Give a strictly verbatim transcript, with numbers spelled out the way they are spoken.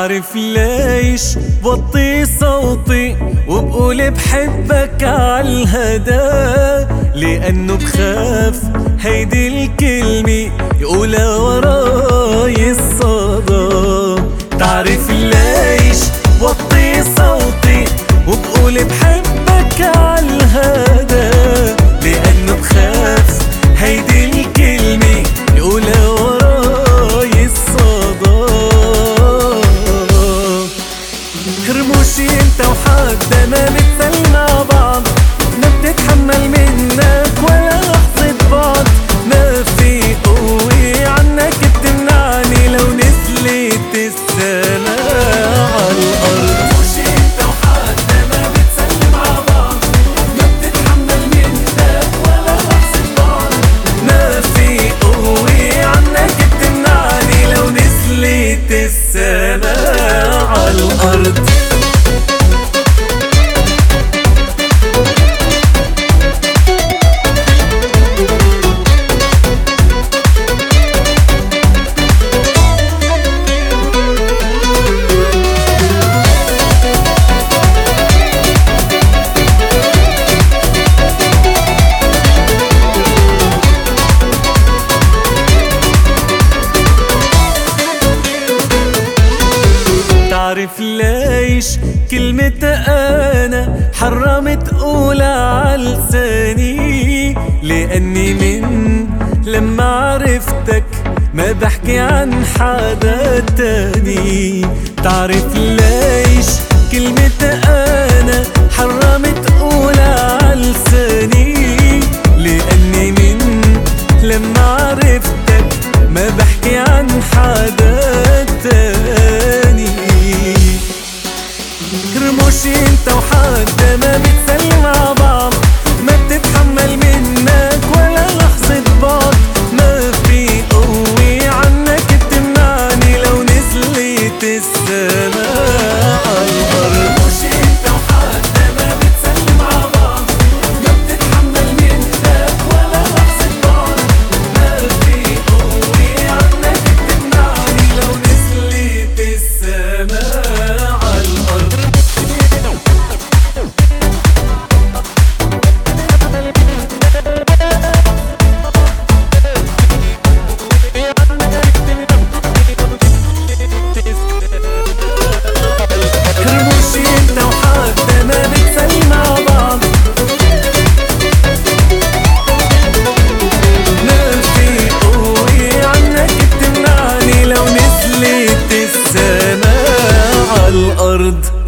تعرف ليش بوطي صوتي وبقول بحبك عالهدى؟ لأنه بخاف هيدي الكلمة يقولها وراي الصدى. تعرف ليش بوطي صوتي وبقول بحبك عالهدى؟ لأنه بخاف هيدي الكلمة يقولها وراي الصدى. رموشي انت وحدا ما بتسلي مع بعض، ما بتتحمل منك ولا لحظة بعد، ما في قوة عنك بتمنعني لو نزلت السماء عالأرض. رموشي انت وحدا ما بتسلي مع بعض، ما بتتحمل منك ولا لحظة بعد، ما في قوة عنك بتمنعني لو نزلت السماء عالأرض. تعرف ليش كلمة أنا حرمت أقولها عاللساني؟ لأني من لما عرفتك ما بحكي عن حدا تاني. تعرف ليش كلمة أنا حرمت أقولها عاللساني؟ لأني من لما عرفتك ما بحكي عن حدا تاني. رموشي انت وحدا ما بتسلي مع بعض، ما بتتحمل منك ولا لحظة بعد، ما في قوة عنك بتمنعني لو نزلت السماء عالأرض. رموشي انت وحدا ما بتسلي مع بعض، ما بتتحمل منك ولا لحظة بعد، ما في قوة عنك بتمنعني لو نزلت السماء عالأرض. الأرض